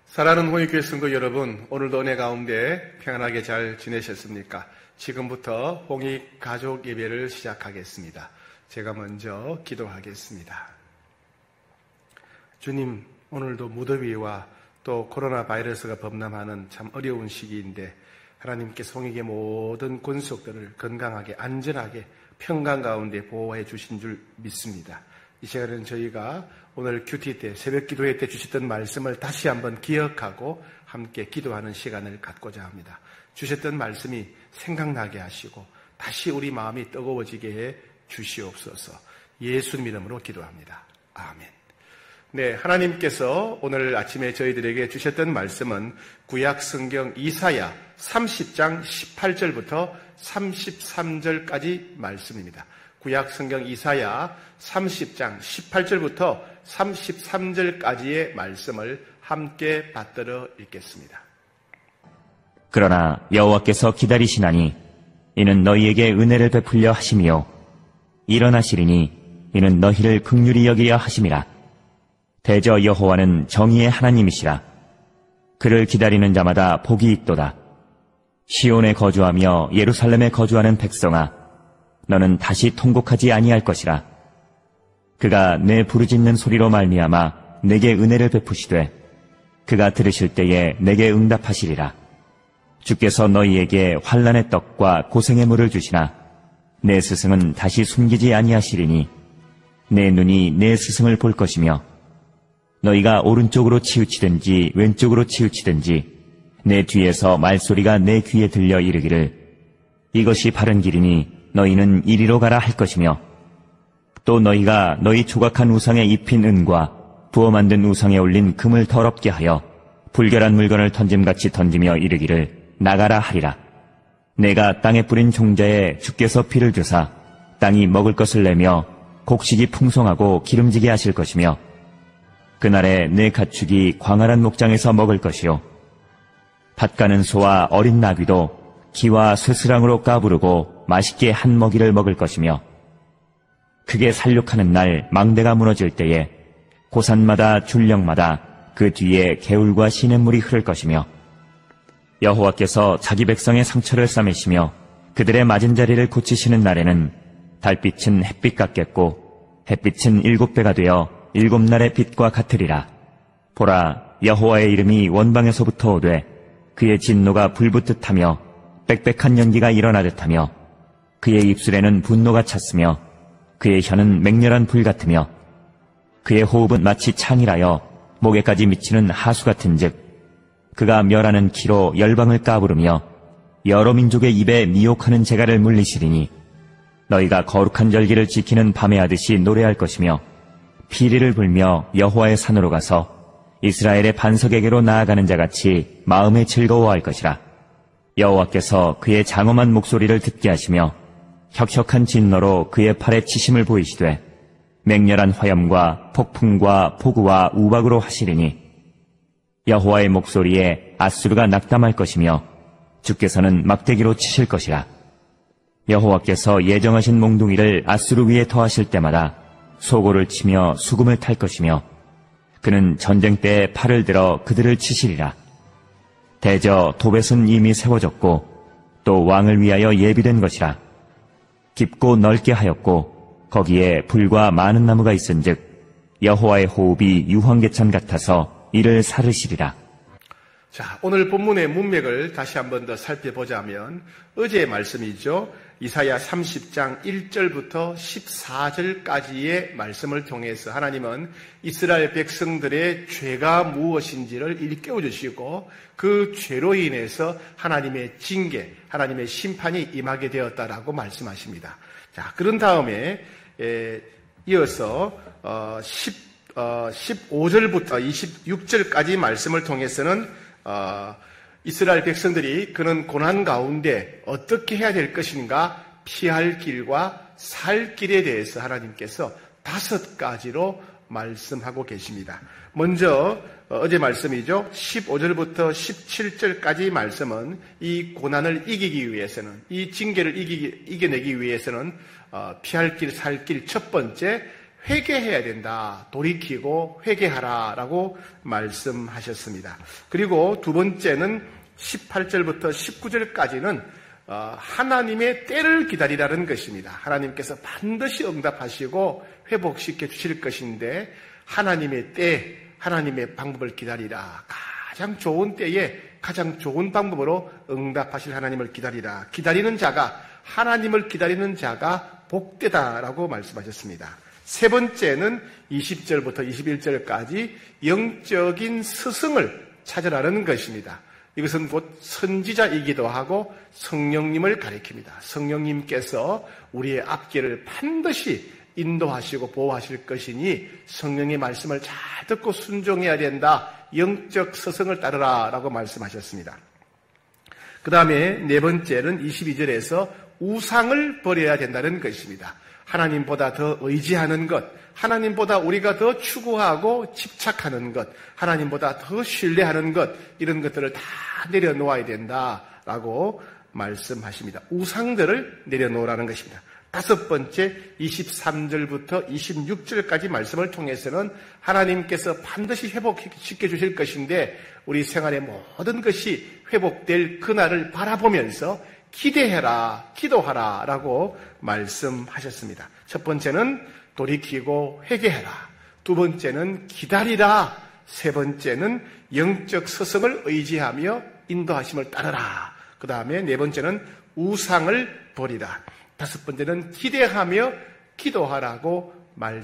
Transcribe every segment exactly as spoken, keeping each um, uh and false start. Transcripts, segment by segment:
사랑하는 홍익교회 성도 여러분, 오늘도 은혜 가운데 평안하게 잘 지내셨습니까? 지금부터 홍익 가족 예배를 시작하겠습니다. 제가 먼저 기도하겠습니다. 주님, 오늘도 무더위와 또 코로나 바이러스가 범람하는 참 어려운 시기인데 하나님께서 홍익의 모든 권속들을 건강하게 안전하게 평강 가운데 보호해 주신 줄 믿습니다. 이 시간에는 저희가 오늘 큐티 때 새벽 기도회 때 주셨던 말씀을 다시 한번 기억하고 함께 기도하는 시간을 갖고자 합니다. 주셨던 말씀이 생각나게 하시고 다시 우리 마음이 뜨거워지게 해 주시옵소서. 예수님 이름으로 기도합니다. 아멘. 네, 하나님께서 오늘 아침에 저희들에게 주셨던 말씀은 구약 성경 이사야 삼십 장 십팔 절부터 삼십삼 절까지 말씀입니다. 구약 성경 이사야 삼십 장 십팔 절부터 삼십삼 절까지의 말씀을 함께 받들어 읽겠습니다. 그러나 여호와께서 기다리시나니 이는 너희에게 은혜를 베풀려 하심이요 일어나시리니 이는 너희를 긍휼히 여기려 하심이라. 대저 여호와는 정의의 하나님이시라. 그를 기다리는 자마다 복이 있도다. 시온에 거주하며 예루살렘에 거주하는 백성아, 너는 다시 통곡하지 아니할 것이라. 그가 내 부르짖는 소리로 말미암아 내게 은혜를 베푸시되 그가 들으실 때에 내게 응답하시리라. 주께서 너희에게 환난의 떡과 고생의 물을 주시나 내 스승은 다시 숨기지 아니하시리니 내 눈이 내 스승을 볼 것이며 너희가 오른쪽으로 치우치든지 왼쪽으로 치우치든지 내 뒤에서 말소리가 내 귀에 들려 이르기를 이것이 바른 길이니 너희는 이리로 가라 할 것이며 또 너희가 너희 조각한 우상에 입힌 은과 부어 만든 우상에 올린 금을 더럽게 하여 불결한 물건을 던짐같이 던지며 이르기를 나가라 하리라. 내가 땅에 뿌린 종자에 주께서 피를 주사 땅이 먹을 것을 내며 곡식이 풍성하고 기름지게 하실 것이며 그날에 내 가축이 광활한 목장에서 먹을 것이요 밭 가는 소와 어린 나귀도 기와 쇠스랑으로 까부르고 맛있게 한 먹이를 먹을 것이며 크게 살육하는 날 망대가 무너질 때에 고산마다 줄령마다 그 뒤에 개울과 시냇물이 흐를 것이며 여호와께서 자기 백성의 상처를 싸매시며 그들의 맞은 자리를 고치시는 날에는 달빛은 햇빛 같겠고 햇빛은 일곱 배가 되어 일곱 날의 빛과 같으리라. 보라, 여호와의 이름이 원방에서부터 오되 그의 진노가 불붙듯하며 빽빽한 연기가 일어나듯하며 그의 입술에는 분노가 찼으며 그의 혀는 맹렬한 불 같으며 그의 호흡은 마치 창이라여 목에까지 미치는 하수 같은즉 그가 멸하는 키로 열방을 까부르며 여러 민족의 입에 미혹하는 재갈을 물리시리니 너희가 거룩한 절기를 지키는 밤에 하듯이 노래할 것이며 피리를 불며 여호와의 산으로 가서 이스라엘의 반석에게로 나아가는 자같이 마음에 즐거워할 것이라. 여호와께서 그의 장엄한 목소리를 듣게 하시며 혁혁한 진노로 그의 팔에 치심을 보이시되 맹렬한 화염과 폭풍과 폭우와 우박으로 하시리니 여호와의 목소리에 아수르가 낙담할 것이며 주께서는 막대기로 치실 것이라. 여호와께서 예정하신 몽둥이를 아수르 위에 더하실 때마다 소고를 치며 수금을 탈 것이며 그는 전쟁 때에 팔을 들어 그들을 치시리라. 대저 도벳은 이미 세워졌고 또 왕을 위하여 예비된 것이라. 깊고 넓게 하였고 거기에 불과 많은 나무가 있은즉 여호와의 호흡이 유황개천 같아서 이를 사르시리라. 자, 오늘 본문의 문맥을 다시 한 번 더 살펴보자면 어제의 말씀이죠. 이사야 삼십 장 일 절부터 십사 절까지의 말씀을 통해서 하나님은 이스라엘 백성들의 죄가 무엇인지를 일깨워 주시고 그 죄로 인해서 하나님의 징계, 하나님의 심판이 임하게 되었다라고 말씀하십니다. 자, 그런 다음에 에, 이어서 어, 십, 어, 십오 절부터 이십육 절까지 말씀을 통해서는 어, 이스라엘 백성들이 그런 고난 가운데 어떻게 해야 될 것인가 피할 길과 살 길에 대해서 하나님께서 다섯 가지로 말씀하고 계십니다. 먼저 어제 말씀이죠. 십오 절부터 십칠 절까지 말씀은 이 고난을 이기기 위해서는, 이 징계를 이기기, 이겨내기 위해서는 어, 피할 길, 살 길 첫 번째 회개해야 된다. 돌이키고 회개하라라고 말씀하셨습니다. 그리고 두 번째는 십팔 절부터 십구 절까지는 하나님의 때를 기다리라는 것입니다. 하나님께서 반드시 응답하시고 회복시켜 주실 것인데 하나님의 때, 하나님의 방법을 기다리라. 가장 좋은 때에 가장 좋은 방법으로 응답하실 하나님을 기다리라. 기다리는 자가, 하나님을 기다리는 자가 복되다라고 말씀하셨습니다. 세 번째는 이십 절부터 이십일 절까지 영적인 스승을 찾으라는 것입니다. 이것은 곧 선지자이기도 하고 성령님을 가리킵니다. 성령님께서 우리의 앞길을 반드시 인도하시고 보호하실 것이니 성령의 말씀을 잘 듣고 순종해야 된다. 영적 스승을 따르라 라고 말씀하셨습니다. 그 다음에 네 번째는 이십이 절에서 우상을 버려야 된다는 것입니다. 하나님보다 더 의지하는 것, 하나님보다 우리가 더 추구하고 집착하는 것, 하나님보다 더 신뢰하는 것, 이런 것들을 다 내려놓아야 된다라고 말씀하십니다. 우상들을 내려놓으라는 것입니다. 다섯 번째 이십삼 절부터 이십육 절까지 말씀을 통해서는 하나님께서 반드시 회복시켜 주실 것인데 우리 생활의 모든 것이 회복될 그날을 바라보면서 기대해라, 기도하라 라고 말씀하셨습니다. 첫 번째는 돌이키고 회개해라. 두 번째는 기다리라. 세 번째는 영적 스승을 의지하며 인도하심을 따르라. 그 다음에 네 번째는 우상을 버리라. 다섯 번째는 기대하며 기도하라고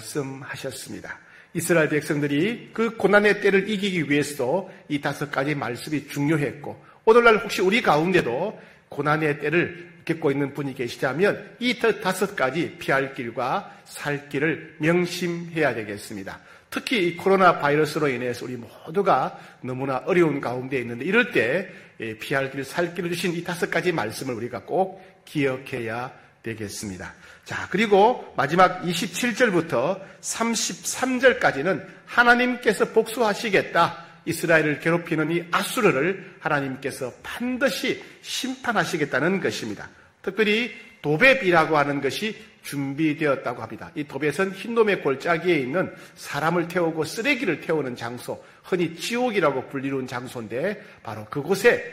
말씀하셨습니다. 이스라엘 백성들이 그 고난의 때를 이기기 위해서도 이 다섯 가지 말씀이 중요했고 오늘날 혹시 우리 가운데도 고난의 때를 겪고 있는 분이 계시다면 이 다섯 가지 피할 길과 살 길을 명심해야 되겠습니다. 특히 이 코로나 바이러스로 인해서 우리 모두가 너무나 어려운 가운데 있는데 이럴 때 피할 길, 살 길을 주신 이 다섯 가지 말씀을 우리가 꼭 기억해야 되겠습니다. 자, 그리고 마지막 이십칠 절부터 삼십삼 절까지는 하나님께서 복수하시겠다. 이스라엘을 괴롭히는 이 아수르를 하나님께서 반드시 심판하시겠다는 것입니다. 특별히 도벳이라고 하는 것이 준비되었다고 합니다. 이 도벳은 흰돔의 골짜기에 있는 사람을 태우고 쓰레기를 태우는 장소, 흔히 지옥이라고 불리는 장소인데 바로 그곳에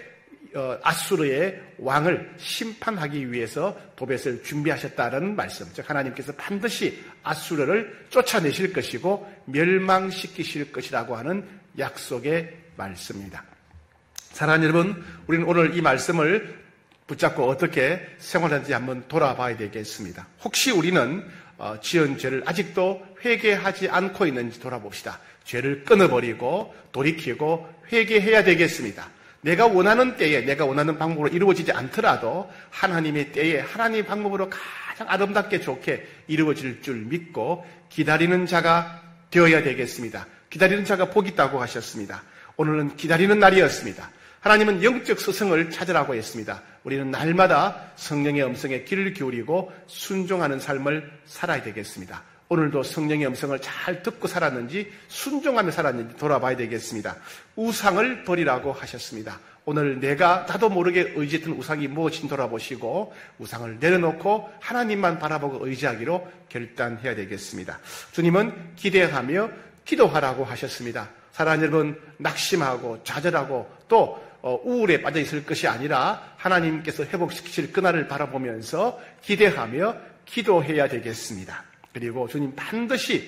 아수르의 왕을 심판하기 위해서 도벳을 준비하셨다는 말씀. 즉 하나님께서 반드시 아수르를 쫓아내실 것이고 멸망시키실 것이라고 하는 약속의 말씀입니다. 사랑하는 여러분, 우리는 오늘 이 말씀을 붙잡고 어떻게 생활하는지 한번 돌아봐야 되겠습니다. 혹시 우리는 지은 죄를 아직도 회개하지 않고 있는지 돌아봅시다. 죄를 끊어버리고 돌이키고 회개해야 되겠습니다. 내가 원하는 때에 내가 원하는 방법으로 이루어지지 않더라도 하나님의 때에 하나님의 방법으로 가장 아름답게 좋게 이루어질 줄 믿고 기다리는 자가 되어야 되겠습니다. 기다리는 자가 복이 있다고 하셨습니다. 오늘은 기다리는 날이었습니다. 하나님은 영적 스승을 찾으라고 했습니다. 우리는 날마다 성령의 음성에 귀를 기울이고 순종하는 삶을 살아야 되겠습니다. 오늘도 성령의 음성을 잘 듣고 살았는지 순종하며 살았는지 돌아봐야 되겠습니다. 우상을 버리라고 하셨습니다. 오늘 내가 나도 모르게 의지했던 우상이 무엇인지 돌아보시고 우상을 내려놓고 하나님만 바라보고 의지하기로 결단해야 되겠습니다. 주님은 기대하며 기도하라고 하셨습니다. 사랑하는 여러분, 낙심하고 좌절하고 또 우울에 빠져 있을 것이 아니라 하나님께서 회복시키실 그날을 바라보면서 기대하며 기도해야 되겠습니다. 그리고 주님 반드시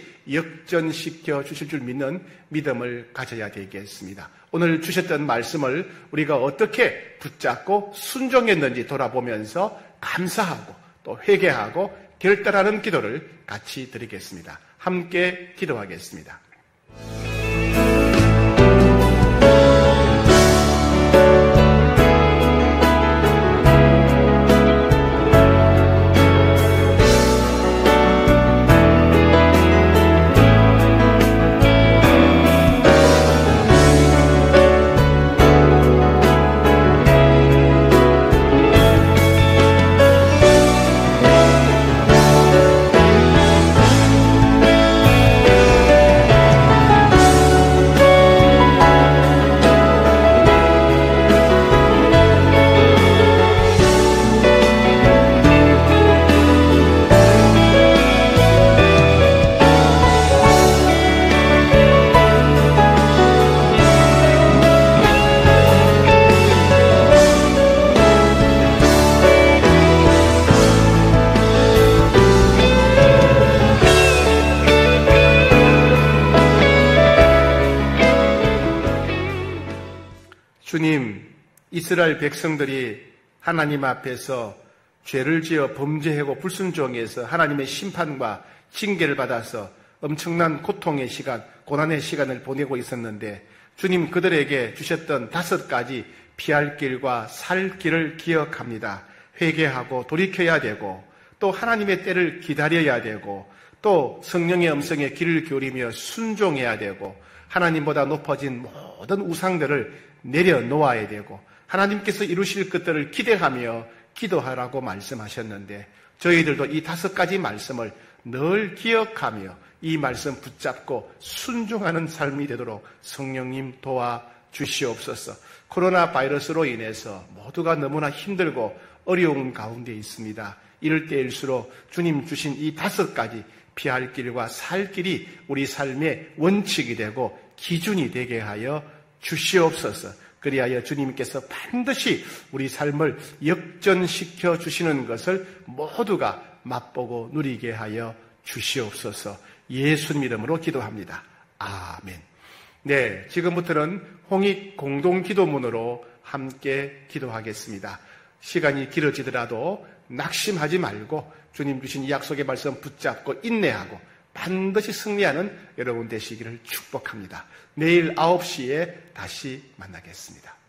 역전시켜 주실 줄 믿는 믿음을 가져야 되겠습니다. 오늘 주셨던 말씀을 우리가 어떻게 붙잡고 순종했는지 돌아보면서 감사하고 또 회개하고 결단하는 기도를 같이 드리겠습니다. 함께 기도하겠습니다. 주님, 이스라엘 백성들이 하나님 앞에서 죄를 지어 범죄하고 불순종해서 하나님의 심판과 징계를 받아서 엄청난 고통의 시간, 고난의 시간을 보내고 있었는데 주님 그들에게 주셨던 다섯 가지 피할 길과 살 길을 기억합니다. 회개하고 돌이켜야 되고 또 하나님의 때를 기다려야 되고 또 성령의 음성에 귀를 기울이며 순종해야 되고 하나님보다 높아진 모든 우상들을 내려놓아야 되고 하나님께서 이루실 것들을 기대하며 기도하라고 말씀하셨는데 저희들도 이 다섯 가지 말씀을 늘 기억하며 이 말씀 붙잡고 순종하는 삶이 되도록 성령님 도와주시옵소서. 코로나 바이러스로 인해서 모두가 너무나 힘들고 어려운 가운데 있습니다. 이럴 때일수록 주님 주신 이 다섯 가지 피할 길과 살 길이 우리 삶의 원칙이 되고 기준이 되게 하여 주시옵소서. 그리하여 주님께서 반드시 우리 삶을 역전시켜 주시는 것을 모두가 맛보고 누리게 하여 주시옵소서. 예수님 이름으로 기도합니다. 아멘. 네, 지금부터는 홍익 공동기도문으로 함께 기도하겠습니다. 시간이 길어지더라도 낙심하지 말고 주님 주신 이 약속의 말씀 붙잡고 인내하고 반드시 승리하는 여러분 되시기를 축복합니다. 내일 아홉 시에 다시 만나겠습니다.